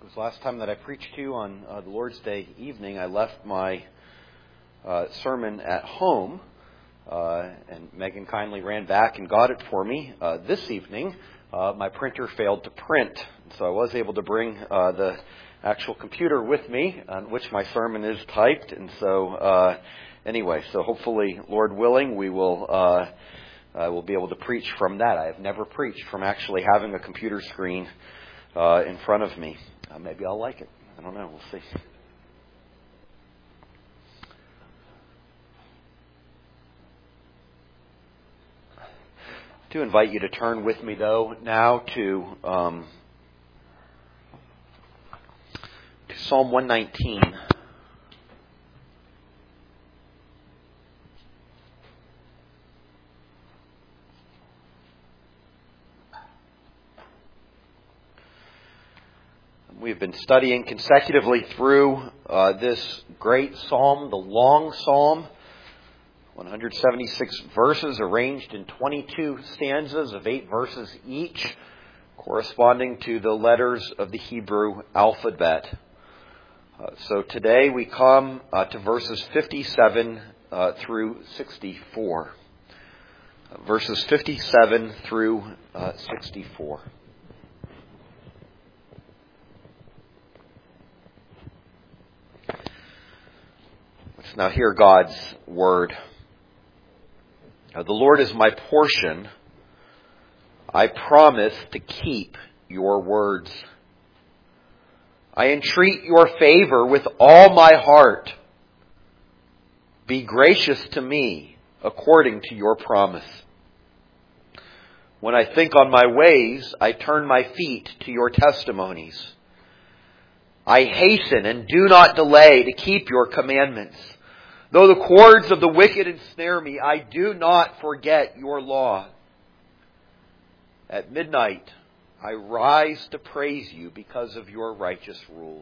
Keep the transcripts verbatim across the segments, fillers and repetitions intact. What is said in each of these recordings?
was the last time that I preached to you on uh, the Lord's Day evening. I left my uh, sermon at home, uh, and Megan kindly ran back and got it for me. Uh, this evening, uh, my printer failed to print, so I was able to bring uh, the actual computer with me on which my sermon is typed. And so, uh, anyway, so hopefully, Lord willing, we will uh, uh, will be able to preach from that. I have never preached from actually having a computer screen uh, in front of me. Uh, maybe I'll like it. I don't know. We'll see. To invite you to turn with me, though, now to um, to Psalm one nineteen. We've been studying consecutively through uh, this great psalm, the long psalm, one hundred seventy-six verses arranged in twenty-two stanzas of eight verses each, corresponding to the letters of the Hebrew alphabet. Uh, so today we come uh, to verses fifty-seven uh, through sixty-four. Uh, verses fifty-seven through uh, sixty-four. Let's now hear God's word. Uh, the Lord is my portion. I promise to keep your words. I entreat your favor with all my heart. Be gracious to me according to your promise. When I think on my ways, I turn my feet to your testimonies. I hasten and do not delay to keep your commandments. Though the cords of the wicked ensnare me, I do not forget your law. At midnight, I rise to praise you because of your righteous rules.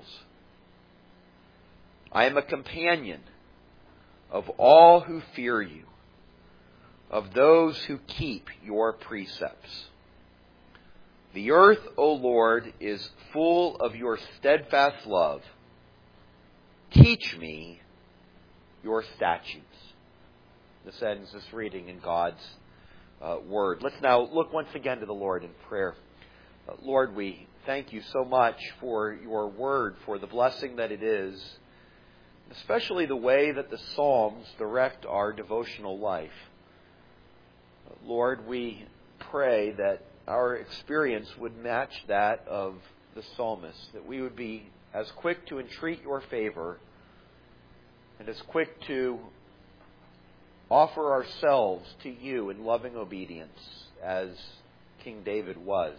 I am a companion of all who fear you, of those who keep your precepts. The earth, O Lord, is full of your steadfast love. Teach me your statutes. This ends this reading in God's uh, word. Let's now look once again to the Lord in prayer. Uh, Lord, we thank you so much for your word, for the blessing that it is, especially the way that the Psalms direct our devotional life. Uh, Lord, we pray that our experience would match that of the psalmist, that we would be as quick to entreat your favor and as quick to offer ourselves to you in loving obedience as King David was.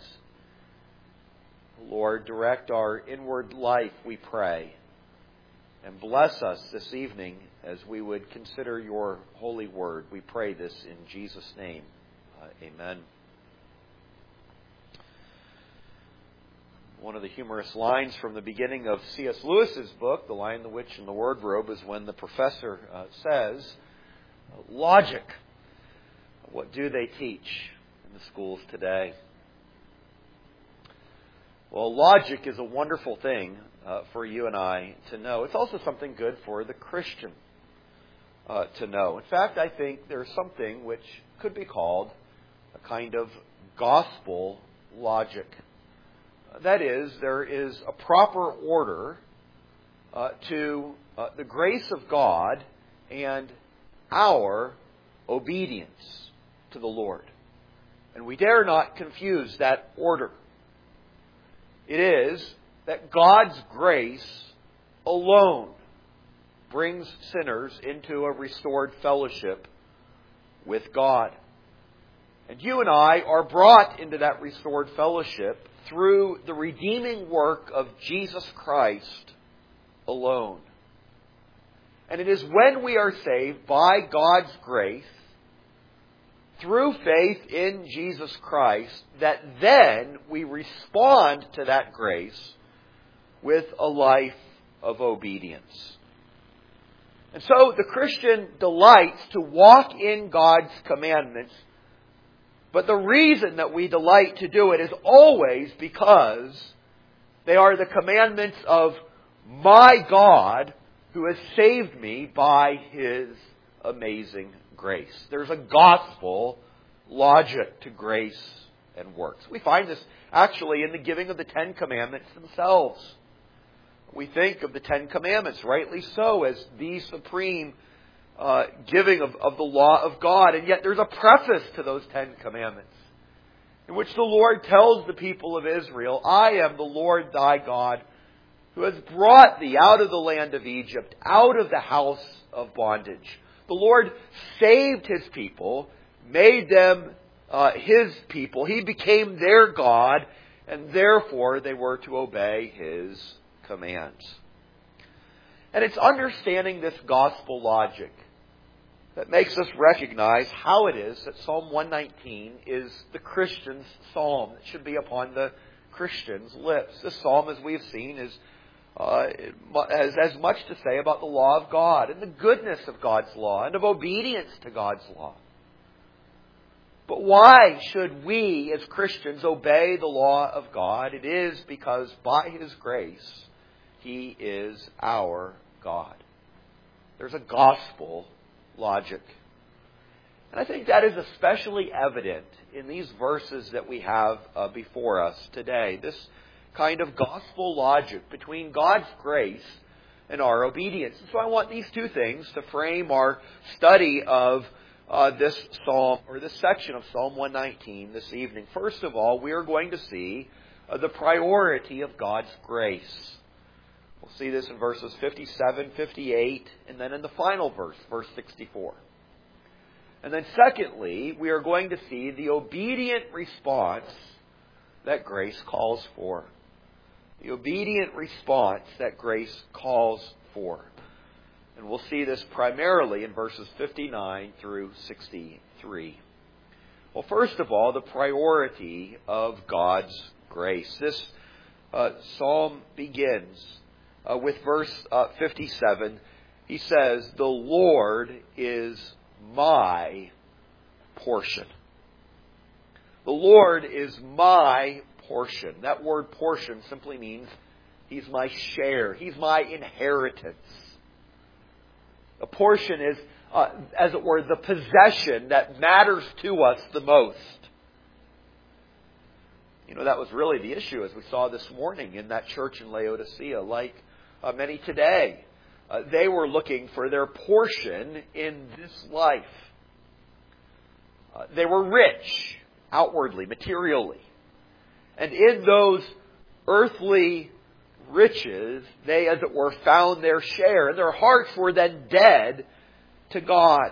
Lord, direct our inward life, we pray, and bless us this evening as we would consider your holy word. We pray this in Jesus' name. Uh, amen. One of the humorous lines from the beginning of C S Lewis's book, The Lion, the Witch, and the Wardrobe, is when the professor uh, says, logic, what do they teach in the schools today? Well, logic is a wonderful thing uh, for you and I to know. It's also something good for the Christian uh, to know. In fact, I think there's something which could be called a kind of gospel logic. That is, there is a proper order uh, to uh, the grace of God and our obedience to the Lord. And we dare not confuse that order. It is that God's grace alone brings sinners into a restored fellowship with God. And you and I are brought into that restored fellowship through the redeeming work of Jesus Christ alone. And it is when we are saved by God's grace, through faith in Jesus Christ, that then we respond to that grace with a life of obedience. And so the Christian delights to walk in God's commandments. But the reason that we delight to do it is always because They are the commandments of my God who has saved me by His amazing grace. There's a gospel logic to grace and works. We find this actually in the giving of the Ten Commandments themselves. We think of the Ten Commandments, rightly so, as the supreme uh, giving of, of the law of God. And yet there's a preface to those Ten Commandments in which the Lord tells the people of Israel, I am the Lord thy God, who has brought thee out of the land of Egypt, out of the house of bondage. The Lord saved His people, made them uh, His people. He became their God, and therefore they were to obey His commands. And it's understanding this gospel logic that makes us recognize how it is that Psalm one nineteen is the Christian's psalm. It should be upon the Christian's lips. This psalm, as we have seen, is uh, has as much to say about the law of God and the goodness of God's law and of obedience to God's law. But why should we as Christians obey the law of God? It is because by His grace, He is our God. There's a gospel logic. And I think that is especially evident in these verses that we have uh, before us today. This kind of gospel logic between God's grace and our obedience. And so I want these two things to frame our study of uh, this psalm, or this section of Psalm one nineteen this evening. First of all, we are going to see uh, the priority of God's grace. We'll see this in verses fifty-seven, fifty-eight, and then in the final verse, verse sixty-four. And then secondly, we are going to see the obedient response that grace calls for. The obedient response that grace calls for. And we'll see this primarily in verses fifty-nine through sixty-three. Well, first of all, the priority of God's grace. This uh, psalm begins Uh, with verse uh, fifty-seven. He says, the Lord is my portion. The Lord is my portion. That word portion simply means He's my share. He's my inheritance. A portion is, uh, as it were, the possession that matters to us the most. You know, that was really the issue, as we saw this morning in that church in Laodicea. Like Uh, many today, uh, they were looking for their portion in this life. Uh, they were rich, outwardly, materially. And in those earthly riches, they, as it were, found their share. And their hearts were then dead to God.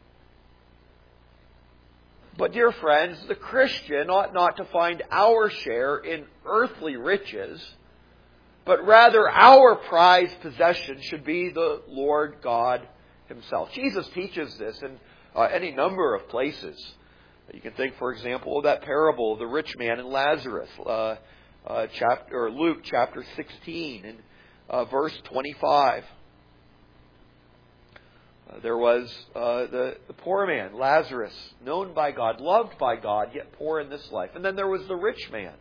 But dear friends, the Christian ought not to find our share in earthly riches, but rather our prized possession should be the Lord God Himself. Jesus teaches this in uh, any number of places. You can think, for example, of that parable of the rich man and Lazarus, uh, uh, chapter or Luke chapter sixteen and uh, verse twenty-five. Uh, there was uh, the, the poor man, Lazarus, known by God, loved by God, yet poor in this life. And then there was the rich man.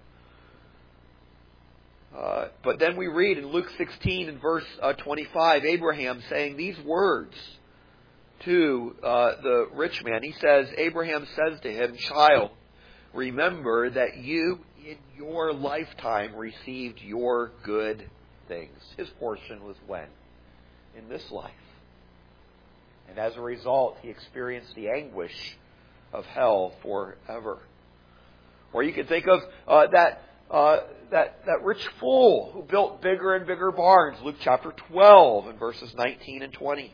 Uh, but then we read in Luke sixteen and verse uh, twenty-five, Abraham saying these words to uh, the rich man. He says, Abraham says to him, child, remember that you in your lifetime received your good things. His portion was when? In this life. And as a result, he experienced the anguish of hell forever. Or you can think of uh, that uh, that that rich fool who built bigger and bigger barns. Luke chapter twelve and verses nineteen and twenty.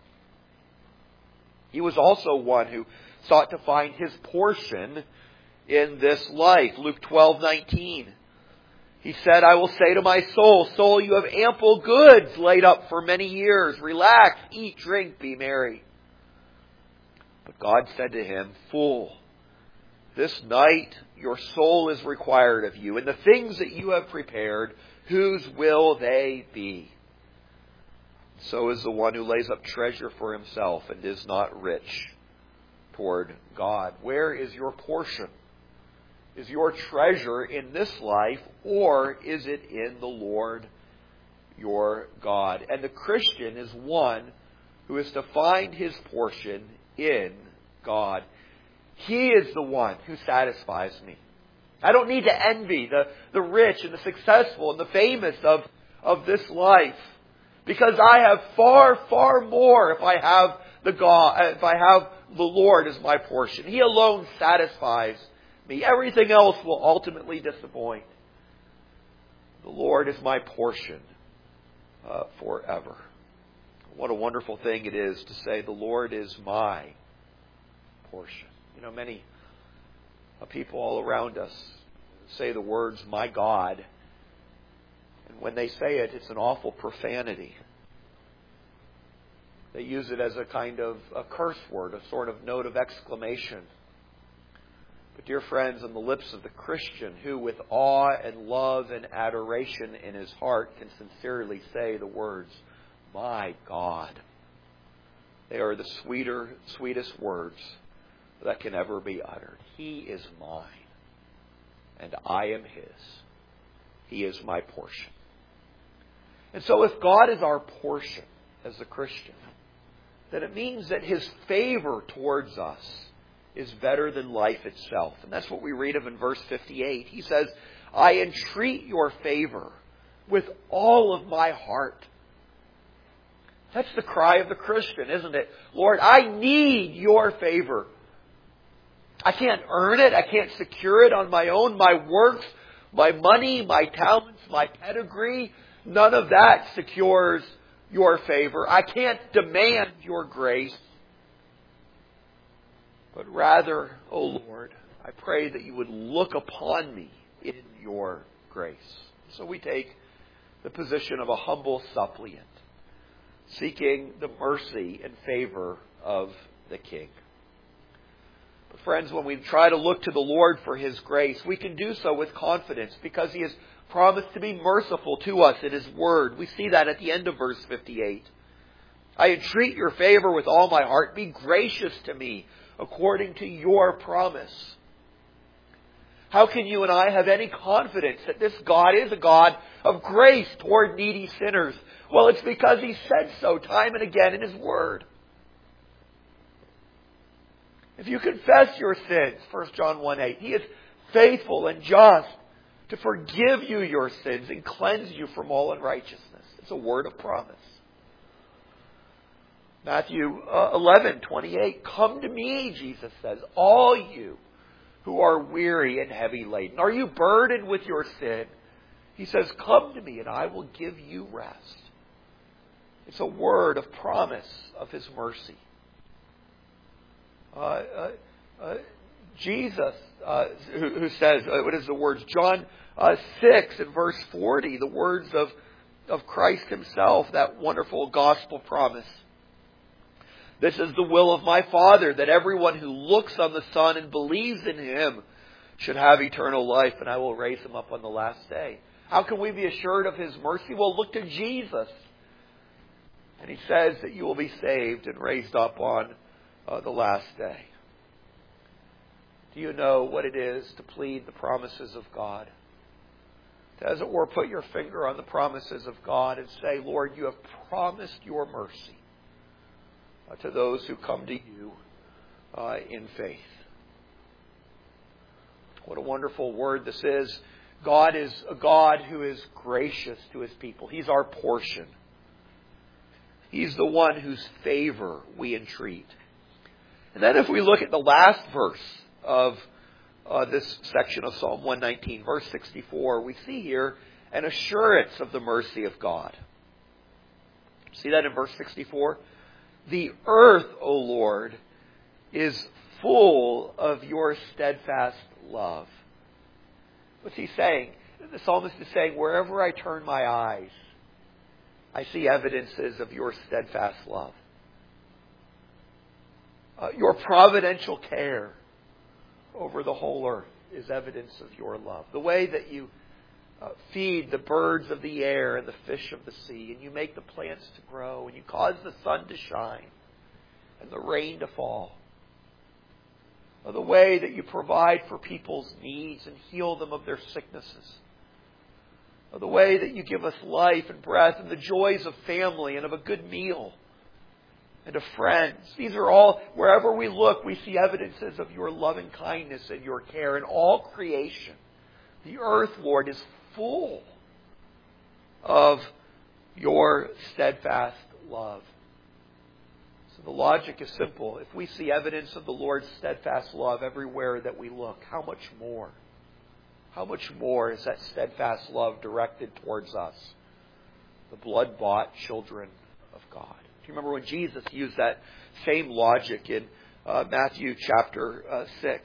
He was also one who sought to find his portion in this life. Luke twelve nineteen. He said, I will say to my soul, soul, you have ample goods laid up for many years. Relax, eat, drink, be merry. But God said to him, fool, this night your soul is required of you, and the things that you have prepared, whose will they be? So is the one who lays up treasure for himself and is not rich toward God. Where is your portion Is your treasure in this life, or is it in the Lord your God? And the Christian is one who is to find his portion in God. He is the one who satisfies me. I don't need to envy the, the rich and the successful and the famous of, of this life, because I have far, far more if I have the God, if I have the Lord as my portion. He alone satisfies me. Everything else will ultimately disappoint. The Lord is my portion uh, forever. What a wonderful thing it is to say, the Lord is my portion. You know, many people all around us say the words, my God. And when they say it, it's an awful profanity. They use it as a kind of a curse word, a sort of note of exclamation. But dear friends, on the lips of the Christian, who with awe and love and adoration in his heart can sincerely say the words, my God, they are the sweeter, sweetest words that can ever be uttered. He is mine, and I am His. He is my portion. And so if God is our portion as a Christian, then it means that His favor towards us is better than life itself. And that's what we read of in verse fifty-eight. He says, I entreat your favor with all of my heart. That's the cry of the Christian, isn't it? Lord, I need your favor. I can't earn it. I can't secure it on my own. My works, my money, my talents, my pedigree, none of that secures your favor. I can't demand your grace. But rather, O Lord, I pray that you would look upon me in your grace. So we take the position of a humble suppliant, seeking the mercy and favor of the King. But friends, when we try to look to the Lord for His grace, we can do so with confidence because He has promised to be merciful to us in His Word. We see that at the end of verse fifty-eight. I entreat your favor with all my heart. Be gracious to me according to your promise. How can you and I have any confidence that this God is a God of grace toward needy sinners? Well, it's because He said so time and again in His Word. If you confess your sins, First John one eight, He is faithful and just to forgive you your sins and cleanse you from all unrighteousness. It's a word of promise. Matthew eleven twenty-eight, come to me, Jesus says, all you who are weary and heavy laden. Are you burdened with your sin? He says, come to me and I will give you rest. It's a word of promise of His mercy. Uh, uh, uh, Jesus, uh, who, who says, uh, what is the words? John uh, six and verse forty, the words of, of Christ Himself, that wonderful gospel promise. This is the will of my Father, that everyone who looks on the Son and believes in Him should have eternal life, and I will raise him up on the last day. How can we be assured of His mercy? Well, look to Jesus. And He says that you will be saved and raised up on uh, the last day. Do you know what it is to plead the promises of God? To, as it were, put your finger on the promises of God and say, Lord, you have promised your mercy to those who come to you uh, in faith. What a wonderful word this is. God is a God who is gracious to His people. He's our portion. He's the one whose favor we entreat. And then if we look at the last verse of uh, this section of Psalm one nineteen, verse sixty-four, we see here an assurance of the mercy of God. See that in verse sixty-four? The earth, O Lord, is full of your steadfast love. What's he saying? The psalmist is saying, wherever I turn my eyes, I see evidences of your steadfast love. Uh, your providential care over the whole earth is evidence of your love. The way that you uh, feed the birds of the air and the fish of the sea, and you make the plants to grow, and you cause the sun to shine and the rain to fall. of the way that you provide for people's needs and heal them of their sicknesses, of the way that you give us life and breath and the joys of family and of a good meal and of friends. These are all, wherever we look, we see evidences of your loving kindness and your care in all creation. The earth, Lord, is full of your steadfast love. So the logic is simple. If we see evidence of the Lord's steadfast love everywhere that we look, how much more? How much more is that steadfast love directed towards us, the blood-bought children of God? Do you remember when Jesus used that same logic in uh, Matthew chapter uh, six?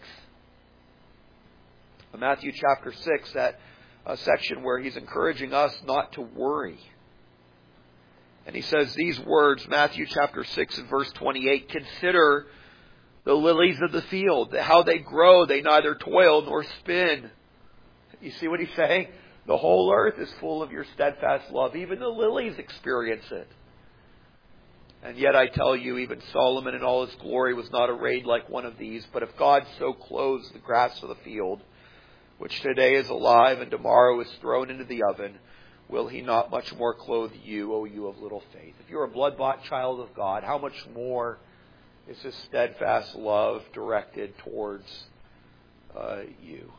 Matthew chapter six, that uh, section where he's encouraging us not to worry. And he says these words, Matthew chapter six and verse twenty-eight, "Consider the lilies of the field, how they grow, they neither toil nor spin." You see what he's saying? The whole earth is full of your steadfast love. Even the lilies experience it. And yet I tell you, even Solomon in all his glory was not arrayed like one of these. But if God so clothes the grass of the field, which today is alive and tomorrow is thrown into the oven, will He not much more clothe you, O you of little faith? If you're a blood-bought child of God, how much more is His steadfast love directed towards uh, you?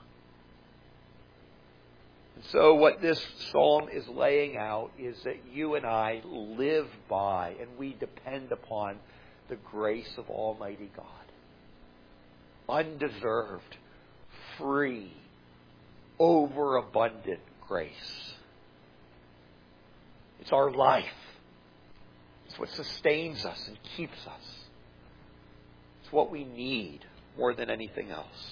And so what this psalm is laying out is that you and I live by and we depend upon the grace of Almighty God. Undeserved, free, overabundant grace. It's our life. It's what sustains us and keeps us. It's what we need more than anything else.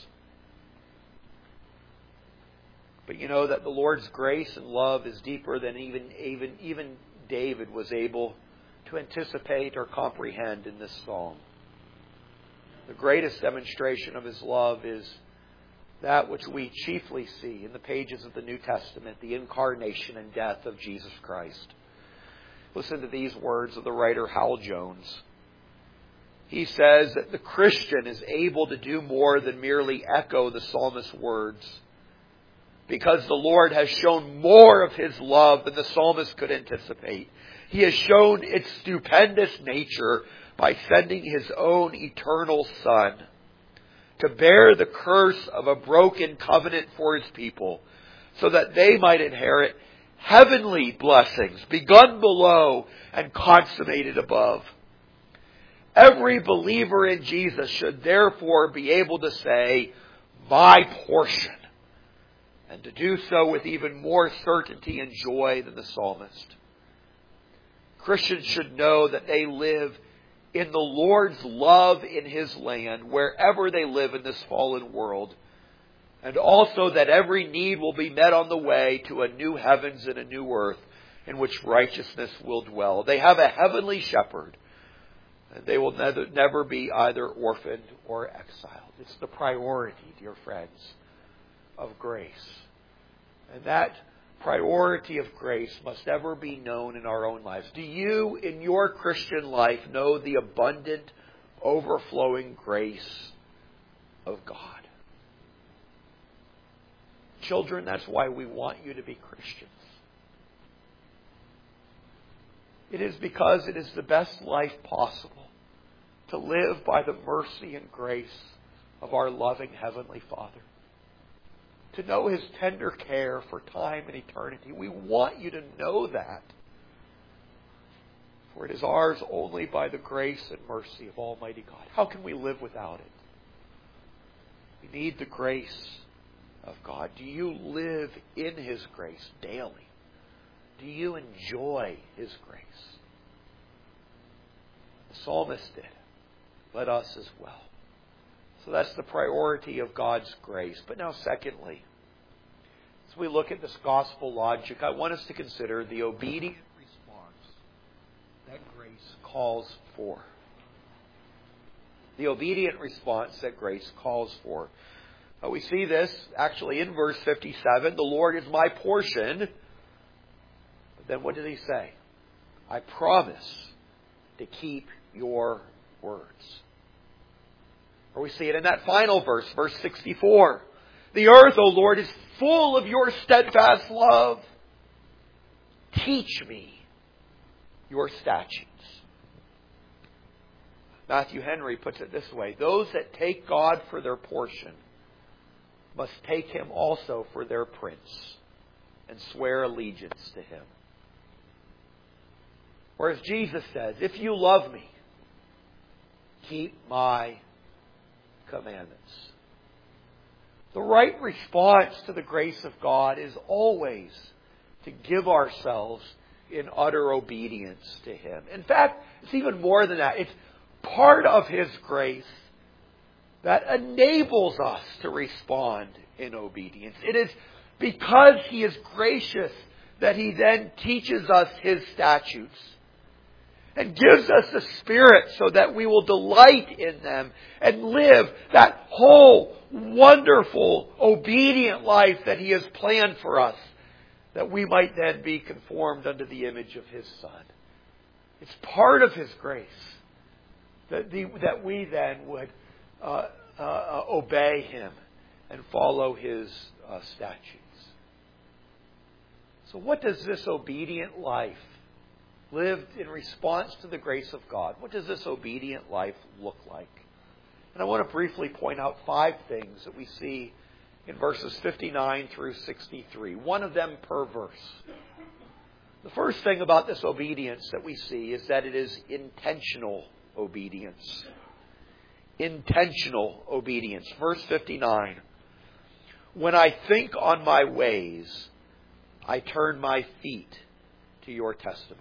But you know that the Lord's grace and love is deeper than even, even, even David was able to anticipate or comprehend in this psalm. The greatest demonstration of His love is that which we chiefly see in the pages of the New Testament, the incarnation and death of Jesus Christ. Listen to these words of the writer Hal Jones. He says that the Christian is able to do more than merely echo the psalmist's words, because the Lord has shown more of His love than the psalmist could anticipate. He has shown its stupendous nature by sending His own eternal Son to bear the curse of a broken covenant for His people, so that they might inherit heavenly blessings begun below and consummated above. Every believer in Jesus should therefore be able to say, "My portion," and to do so with even more certainty and joy than the psalmist. Christians should know that they live in the Lord's love in His land, wherever they live in this fallen world, and also that every need will be met on the way to a new heavens and a new earth in which righteousness will dwell. They have a heavenly shepherd, and they will never, never be either orphaned or exiled. It's the priority, dear friends, of grace. And that priority of grace must ever be known in our own lives. Do you, in your Christian life, know the abundant, overflowing grace of God? Children, that's why we want you to be Christians. It is because it is the best life possible to live by the mercy and grace of our loving Heavenly Father. To know His tender care for time and eternity. We want you to know that. For it is ours only by the grace and mercy of Almighty God. How can we live without it? We need the grace of God. Do you live in His grace daily? Do you enjoy His grace? The psalmist did. Let us as well. So that's the priority of God's grace. But now secondly, as we look at this gospel logic, I want us to consider the obedient response that grace calls for. The obedient response that grace calls for. Uh, we see this actually in verse fifty-seven. The Lord is my portion. But then what did He say? I promise to keep your words. Or we see it in that final verse, verse sixty-four. The earth, O Lord, is full of your steadfast love. Teach me your statutes. Matthew Henry puts it this way. Those that take God for their portion must take Him also for their prince and swear allegiance to Him. Whereas Jesus says, if you love me, keep my commandments. The right response to the grace of God is always to give ourselves in utter obedience to Him. In fact, it's even more than that. It's part of His grace that enables us to respond in obedience. It is because He is gracious that He then teaches us His statutes and gives us the Spirit so that we will delight in them and live that whole wonderful, obedient life that He has planned for us, that we might then be conformed unto the image of His Son. It's part of His grace that, the, that we then would uh, uh, obey Him and follow His uh, statutes. So what does this obedient life, lived in response to the grace of God, what does this obedient life look like? And I want to briefly point out five things that we see in verses fifty-nine through sixty-three. One of them per verse. The first thing about this obedience that we see is that it is intentional obedience. Intentional obedience. Verse fifty-nine. When I think on my ways, I turn my feet to your testimonies.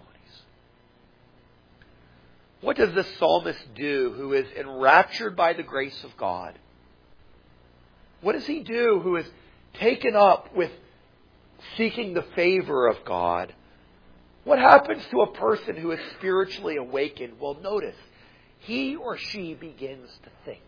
What does this psalmist do who is enraptured by the grace of God? What does he do who is taken up with seeking the favor of God? What happens to a person who is spiritually awakened? Well, notice, he or she begins to think,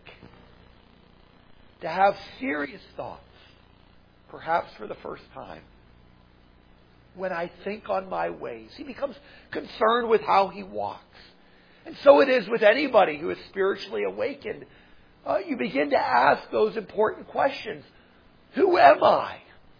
to have serious thoughts, perhaps for the first time. When I think on my ways, he becomes concerned with how he walks. And so it is with anybody who is spiritually awakened. Uh, you begin to ask those important questions. Who am I?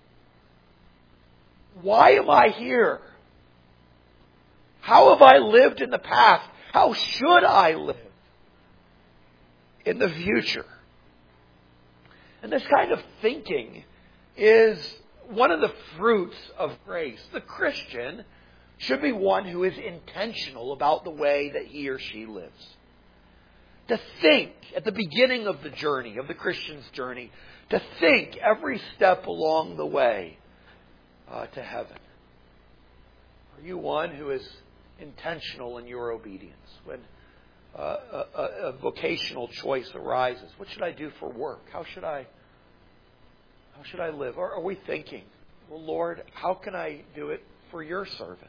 Why am I here? How have I lived in the past? How should I live in the future? And this kind of thinking is one of the fruits of grace. The Christian should be one who is intentional about the way that he or she lives. To think at the beginning of the journey, of the Christian's journey, to think every step along the way uh, to heaven. Are you one who is intentional in your obedience? When uh, a, a vocational choice arises, what should I do for work? How should I, how should I live? Or are we thinking, well, Lord, how can I do it for your service?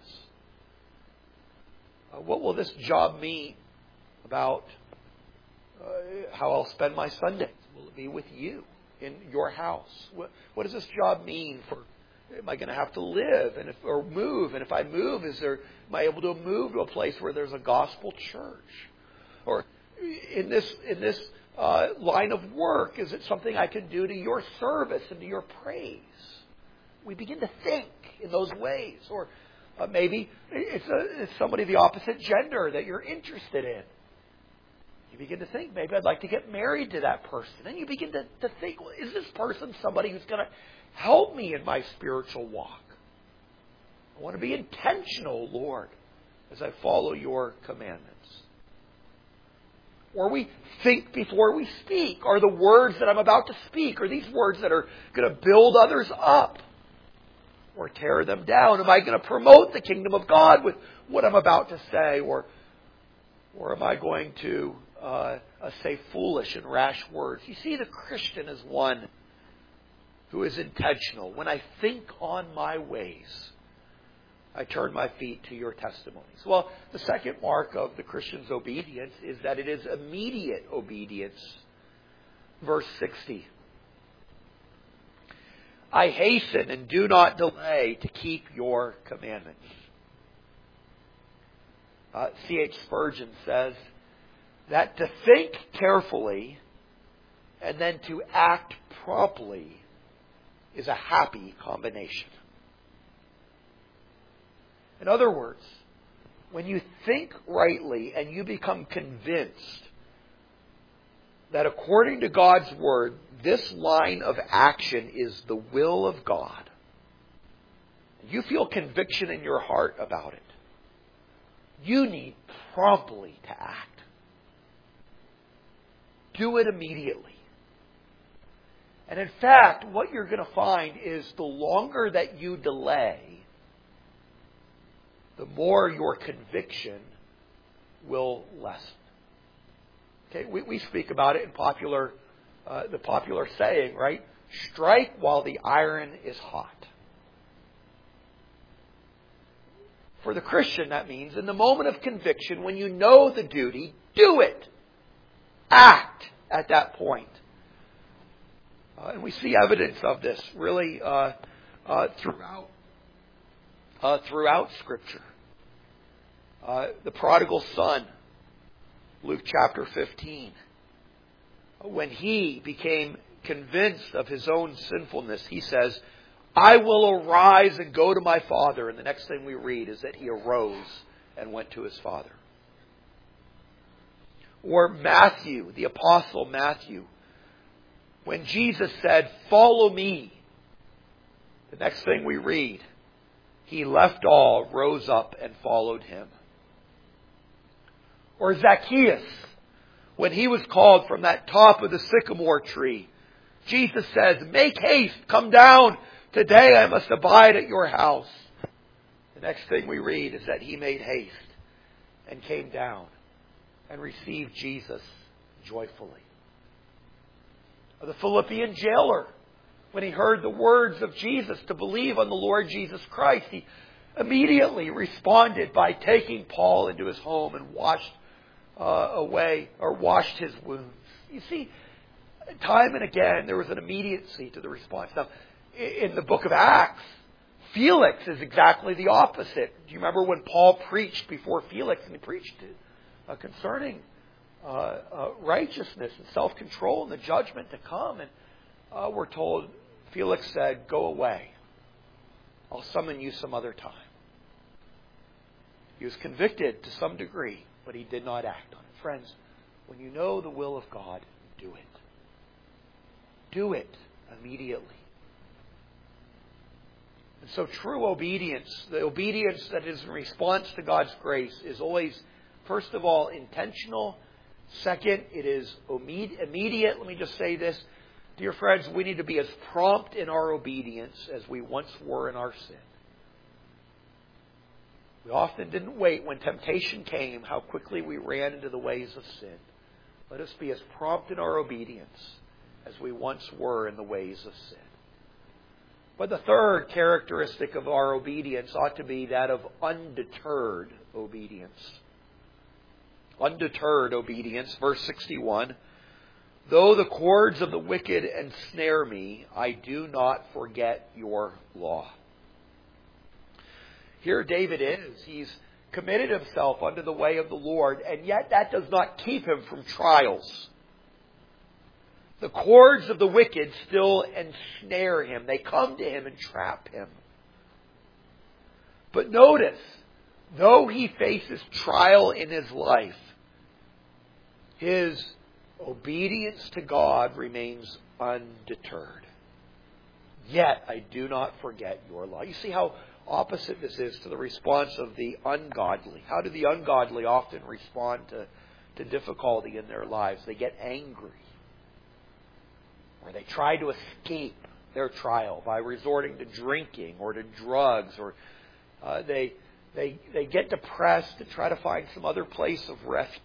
Uh, what will this job mean about uh, how I'll spend my Sundays? Will it be with you in your house? What, what does this job mean for? Am I going to have to live and if, or move? And if I move, is there? Am I able to move to a place where there's a gospel church? Or in this in this uh, line of work, is it something I can do to your service and to your praise? We begin to think in those ways. Or uh, maybe it's, a, it's somebody of the opposite gender that you're interested in. You begin to think, maybe I'd like to get married to that person. And you begin to, to think, well, is this person somebody who's going to help me in my spiritual walk? I want to be intentional, Lord, as I follow your commandments. Or we think before we speak. Are the words that I'm about to speak, are these words that are going to build others up or tear them down? Am I going to promote the kingdom of God with what I'm about to say? Or, or am I going to uh, uh, say foolish and rash words? You see, the Christian is one who is intentional. When I think on my ways, I turn my feet to your testimonies. Well, the second mark of the Christian's obedience is that it is immediate obedience. Verse sixty. I hasten and do not delay to keep your commandments. Uh, C H Spurgeon says that to think carefully and then to act promptly is a happy combination. In other words, when you think rightly and you become convinced that according to God's Word, this line of action is the will of God, you feel conviction in your heart about it, you need promptly to act. Do it immediately. And in fact, what you're going to find is the longer that you delay, the more your conviction will lessen. Okay, we, we speak about it in popular, uh, the popular saying, right? Strike while the iron is hot. For the Christian, that means in the moment of conviction, when you know the duty, do it. Act at that point. Uh, and we see evidence of this really uh, uh, throughout uh, throughout Scripture. Uh, the prodigal son, Luke chapter fifteen. When he became convinced of his own sinfulness, he says, I will arise and go to my father. And the next thing we read is that he arose and went to his father. Or Matthew, the apostle Matthew, when Jesus said, follow me, the next thing we read, he left all, rose up, and followed him. Or Zacchaeus, when he was called from that top of the sycamore tree, Jesus says, make haste, come down. Today I must abide at your house. The next thing we read is that he made haste and came down and received Jesus joyfully. Or the Philippian jailer, when he heard the words of Jesus to believe on the Lord Jesus Christ, he immediately responded by taking Paul into his home and washed uh, away or washed his wounds. You see, time and again there was an immediacy to the response. Now, in the book of Acts, Felix is exactly the opposite. Do you remember when Paul preached before Felix, and he preached uh, concerning uh, uh, righteousness and self-control and the judgment to come? And uh, we're told, Felix said, go away. I'll summon you some other time. He was convicted to some degree, but he did not act on it. Friends, when you know the will of God, do it. Do it immediately. And so true obedience, the obedience that is in response to God's grace, is always, first of all, intentional. Second, it is immediate. Let me just say this. Dear friends, we need to be as prompt in our obedience as we once were in our sin. We often didn't wait when temptation came, how quickly we ran into the ways of sin. Let us be as prompt in our obedience as we once were in the ways of sin. But the third characteristic of our obedience ought to be that of undeterred obedience. Undeterred obedience, verse sixty-one. Though the cords of the wicked ensnare me, I do not forget your law. Here David is. He's committed himself unto the way of the Lord, and yet that does not keep him from trials. The cords of the wicked still ensnare him. They come to him and trap him. But notice, though he faces trial in his life, his obedience to God remains undeterred. Yet I do not forget your law. You see how opposite this is to the response of the ungodly. How do the ungodly often respond to, to difficulty in their lives? They get angry. Or they try to escape their trial by resorting to drinking or to drugs, or uh, they they they get depressed and try to find some other place of refuge.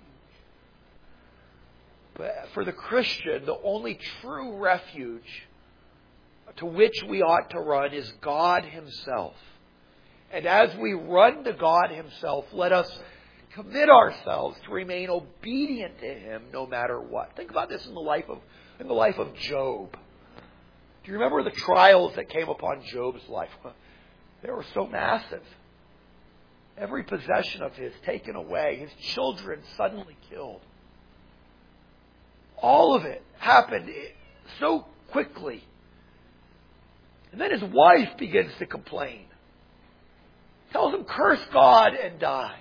But for the Christian, the only true refuge to which we ought to run is God Himself. And as we run to God Himself, let us commit ourselves to remain obedient to Him no matter what. Think about this in the life of in the life of Job. Do you remember the trials that came upon Job's life? They were so massive. Every possession of his taken away. His children suddenly killed. All of it happened so quickly. And then his wife begins to complain. Tells him, curse God and die.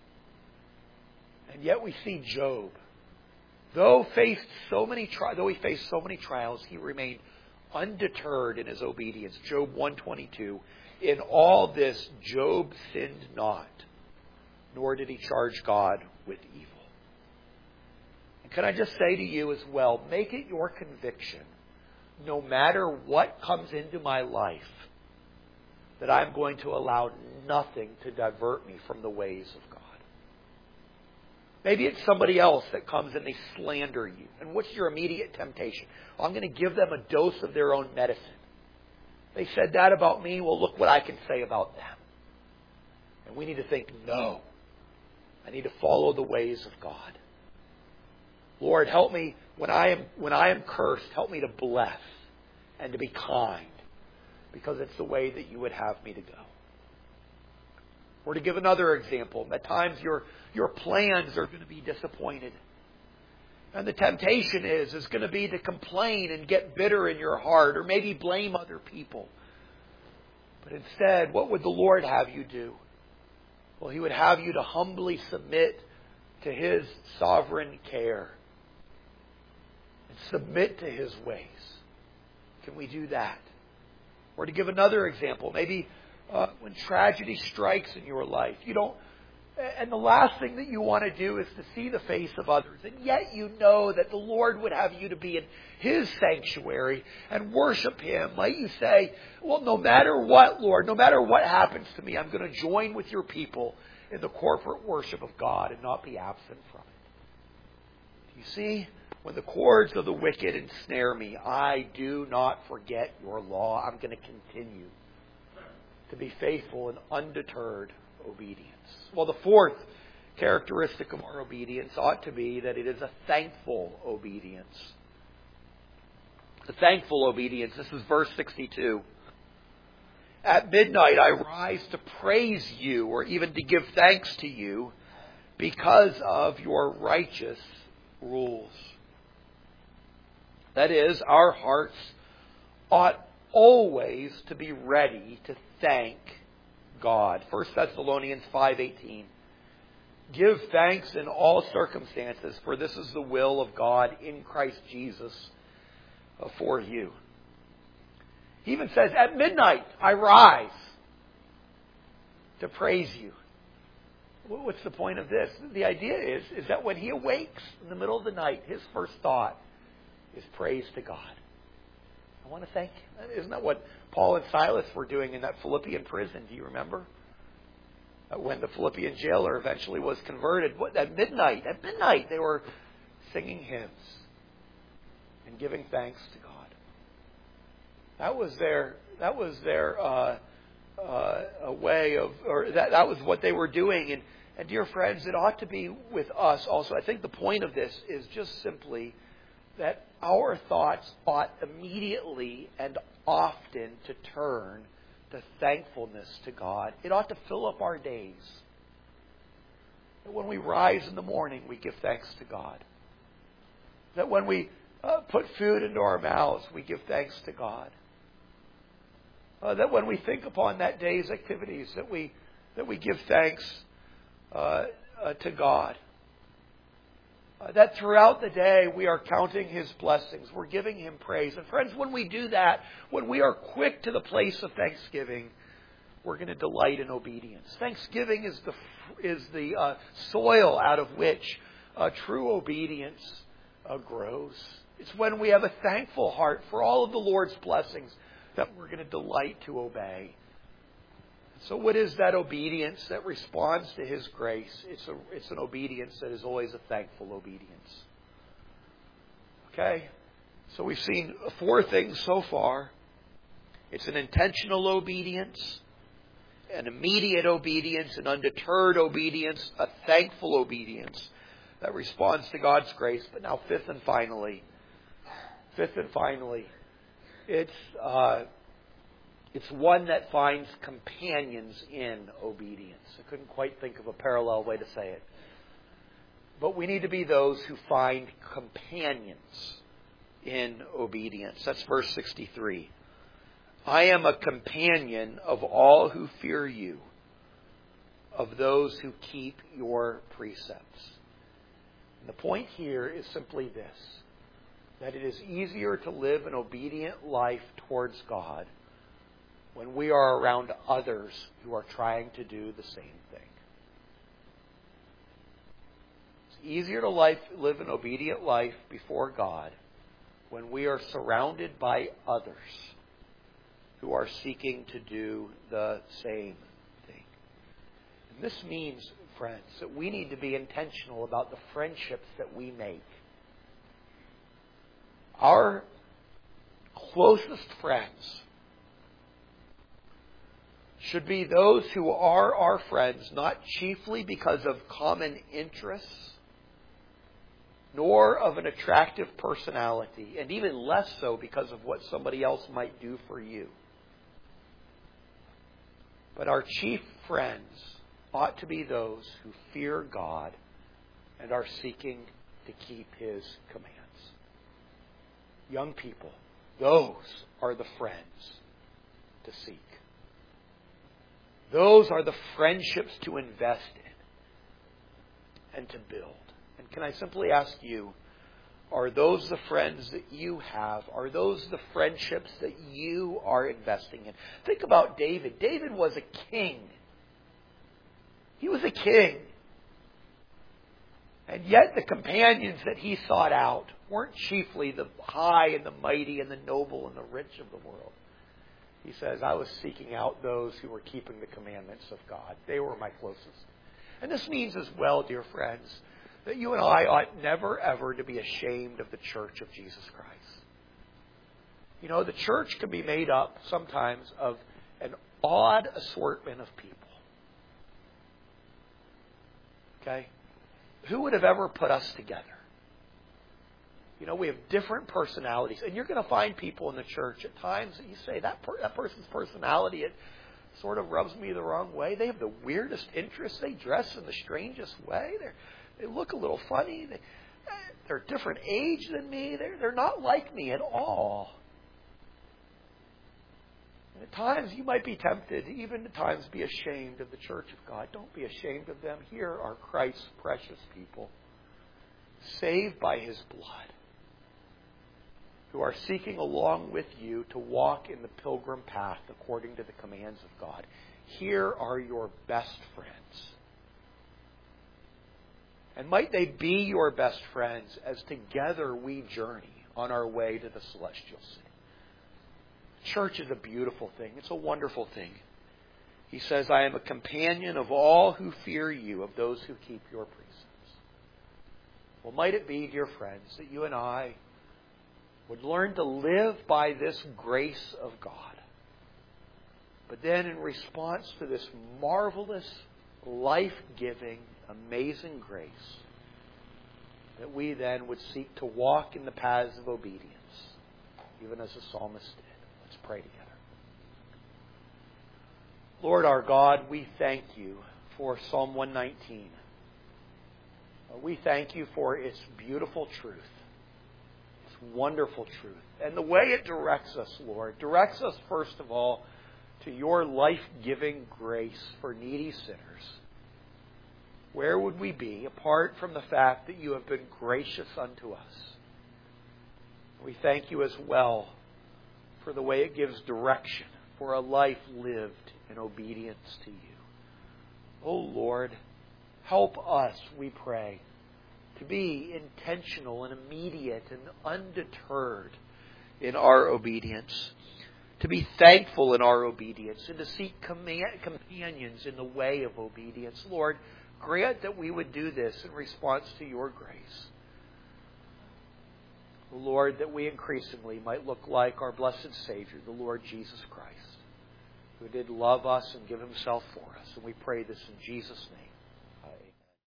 And yet we see Job. Though faced so many tri- though he faced so many trials, he remained undeterred in his obedience. Job one twenty-two. In all this, Job sinned not, nor did he charge God with evil. And can I just say to you as well, make it your conviction, no matter what comes into my life, that I'm going to allow nothing to divert me from the ways of God. Maybe it's somebody else that comes and they slander you. And what's your immediate temptation? Well, I'm going to give them a dose of their own medicine. They said that about me. Well, look what I can say about them. And we need to think, no. I need to follow the ways of God. Lord, help me when I am when I am cursed, help me to bless and to be kind, because it's the way that you would have me to go. Or to give another example, at times your your plans are going to be disappointed. And the temptation is, is going to be to complain and get bitter in your heart, or maybe blame other people. But instead, what would the Lord have you do? Well, He would have you to humbly submit to His sovereign care and submit to His ways. Can we do that? Or to give another example, maybe uh, when tragedy strikes in your life, you don't, and the last thing that you want to do is to see the face of others, and yet you know that the Lord would have you to be in His sanctuary and worship Him. Might you say, well, no matter what, Lord, no matter what happens to me, I'm going to join with your people in the corporate worship of God and not be absent from it. You see, when the cords of the wicked ensnare me, I do not forget your law. I'm going to continue to be faithful and undeterred obedience. Well, the fourth characteristic of our obedience ought to be that it is a thankful obedience. A thankful obedience. This is verse sixty-two. At midnight I rise to praise you, or even to give thanks to you, because of your righteous rules. That is, our hearts ought always to be ready to thank God. First Thessalonians five eighteen. Give thanks in all circumstances, for this is the will of God in Christ Jesus for you. He even says, at midnight I rise to praise you. What's the point of this? The idea is, is that when he awakes in the middle of the night, his first thought is praise to God. I want to thank you. Isn't that what Paul and Silas were doing in that Philippian prison? Do you remember? When the Philippian jailer eventually was converted, what, at midnight, at midnight they were singing hymns and giving thanks to God. That was their that was their uh, uh, a way of, or that that was what they were doing. And and dear friends, it ought to be with us also. I think the point of this is just simply that our thoughts ought immediately and often to turn to thankfulness to God. It ought to fill up our days. That when we rise in the morning, we give thanks to God. That when we uh, put food into our mouths, we give thanks to God. Uh, that when we think upon that day's activities, that we that we give thanks uh, uh, to God. Uh, that throughout the day we are counting His blessings. We're giving Him praise. And friends, when we do that, when we are quick to the place of thanksgiving, we're going to delight in obedience. Thanksgiving is the is the uh, soil out of which uh, true obedience uh, grows. It's when we have a thankful heart for all of the Lord's blessings that we're going to delight to obey. So what is that obedience that responds to His grace? It's a, it's an obedience that is always a thankful obedience. Okay? So we've seen four things so far. It's an intentional obedience, an immediate obedience, an undeterred obedience, a thankful obedience that responds to God's grace. But now fifth and finally, fifth and finally, it's... Uh, It's one that finds companions in obedience. I couldn't quite think of a parallel way to say it. But we need to be those who find companions in obedience. That's verse sixty-three. I am a companion of all who fear you, of those who keep your precepts. And the point here is simply this, that it is easier to live an obedient life towards God when we are around others who are trying to do the same thing. It's easier to life, live an obedient life before God when we are surrounded by others who are seeking to do the same thing. And this means, friends, that we need to be intentional about the friendships that we make. Our closest friends should be those who are our friends, not chiefly because of common interests, nor of an attractive personality, and even less so because of what somebody else might do for you. But our chief friends ought to be those who fear God and are seeking to keep His commands. Young people, those are the friends to seek. Those are the friendships to invest in and to build. And can I simply ask you, are those the friends that you have? Are those the friendships that you are investing in? Think about David. David was a king. He was a king. And yet the companions that he sought out weren't chiefly the high and the mighty and the noble and the rich of the world. He says, I was seeking out those who were keeping the commandments of God. They were my closest. And this means as well, dear friends, that you and I ought never ever to be ashamed of the church of Jesus Christ. You know, the church can be made up sometimes of an odd assortment of people. Okay? Who would have ever put us together? You know, we have different personalities. And you're going to find people in the church at times that you say, that per- that person's personality, it sort of rubs me the wrong way. They have the weirdest interests. They dress in the strangest way. They're, they look a little funny. They, they're a different age than me. They're, they're not like me at all. And at times you might be tempted, even at times be ashamed of the church of God. Don't be ashamed of them. Here are Christ's precious people, saved by His blood, who are seeking along with you to walk in the pilgrim path according to the commands of God. Here are your best friends. And might they be your best friends as together we journey on our way to the celestial city. Church is a beautiful thing. It's a wonderful thing. He says, I am a companion of all who fear you, of those who keep your precepts. Well, might it be, dear friends, that you and I would learn to live by this grace of God. But then in response to this marvelous, life-giving, amazing grace, that we then would seek to walk in the paths of obedience, even as the psalmist did. Let's pray together. Lord our God, we thank you for Psalm one nineteen. We thank you for its beautiful truth. Wonderful truth. And the way it directs us, Lord, directs us first of all to your life-giving grace for needy sinners. Where would we be apart from the fact that you have been gracious unto us? We thank you as well for the way it gives direction for a life lived in obedience to you. Oh Lord, help us, we pray, to be intentional and immediate and undeterred in our obedience, to be thankful in our obedience, and to seek companions in the way of obedience. Lord, grant that we would do this in response to your grace. Lord, that we increasingly might look like our blessed Savior, the Lord Jesus Christ, who did love us and give Himself for us. And we pray this in Jesus' name.